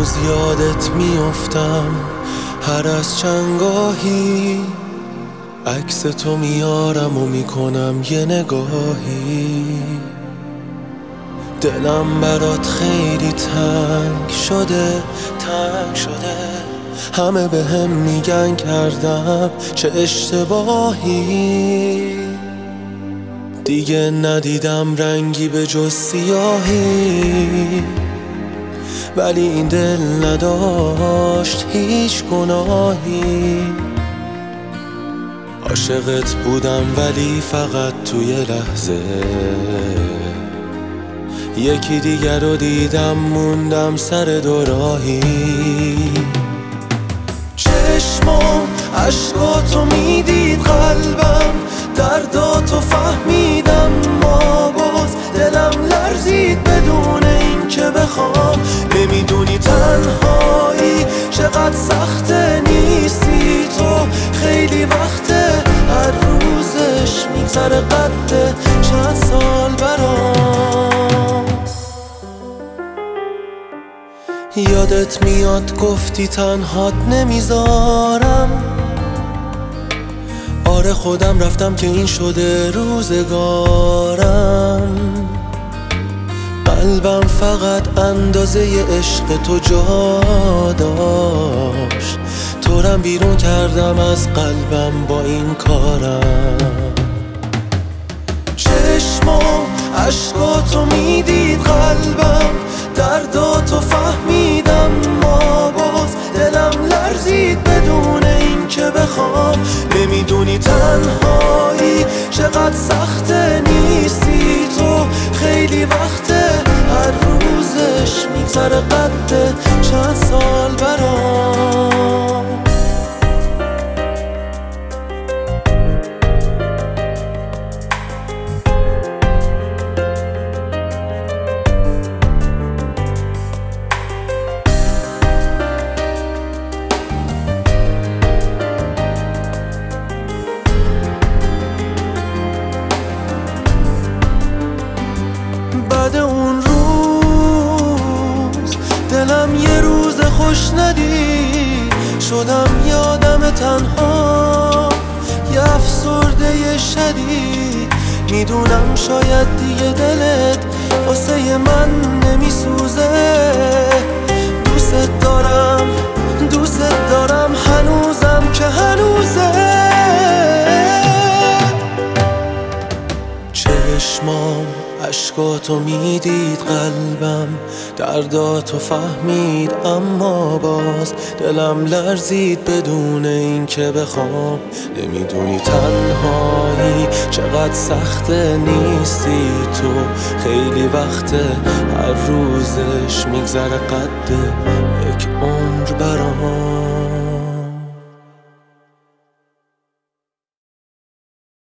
روز یادت میافتم، هر از چندگاهی عکس تو میارم و میکنم یه نگاهی. دلم برات خیلی تنگ شده، تنگ شده. همه به هم میگن کردم چه اشتباهی. دیگه ندیدم رنگی به جز سیاهی، ولی این دل نداشت هیچ گناهی. عاشقت بودم ولی فقط توی لحظه، یکی دیگر رو دیدم موندم سر دوراهی. چشمام عشقاتو میدید، قلبم درداتو فهمیدم، ما باز دلم لرزید بدون این که بخوام. نمیدونی تنهایی چقدر سخته، نیستی تو خیلی وقته، هر روزش میگذره قده چند سال برام. یادت میاد گفتی تنهات نمیذارم، آره خودم رفتم که این شده روزگارم. قلبم فقط اندازه عشق تو جا داشت، تورم بیرون کردم از قلبم با این کارم. چشمام عشقاتو میدید، قلبم درداتو فهمیدم، ما باز دلم لرزید بدون این که بخوام. نمیدونی تنهایی چقدر سخته، نیستی تو خیلی وقته، هر روزش میگذره قده چند سال برام. بعد اون روز دلم یه روز خوش ندید، شدم یادم تنها، یه افسرده شدید. میدونم شاید دیگه دلت واسه من نمیسوزه، دوست دارم، دوست دارم هنوزم که هنوزه. چشمام عشقاتو میدید، قلبم درداتو فهمید، اما باز دلم لرزید بدون این که بخوام. نمیدونی تنهایی چقدر سخته، نیستی تو خیلی وقته، هر روزش میگذره قده یک عمر برام.